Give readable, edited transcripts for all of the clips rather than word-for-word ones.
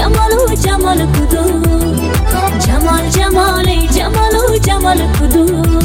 جمالو جمال کدوم جمال جمال جمالو جمال کدوم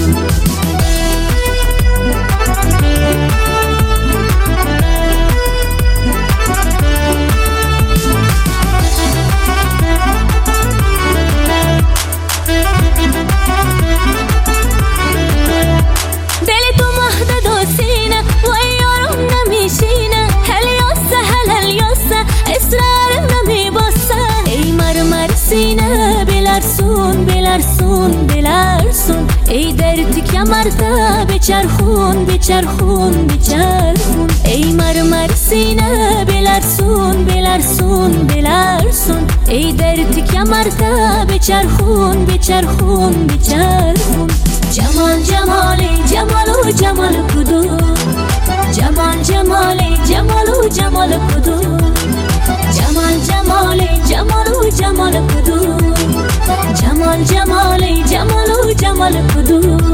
سینه بلرسون بلرسون بلرسون ای درد کمرتا بچرخون بچرخون بچرخون ای مرمر سینه بلرسون بلرسون بلرسون ای درد کمرتا بچرخون بچرخون بچرخون جمال جمال جمالو جمال کدوم جمال جمال جمالو جمال کدوم جمال جمال جمالو جمال کدوم جمال جمال جمالو جمال کدوم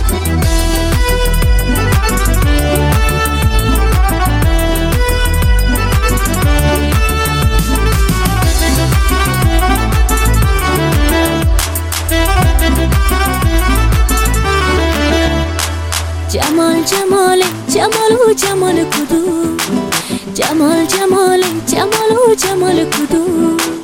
جمال جمال جمالو جمال کدوم جمال جمال جمالو جمال کدوم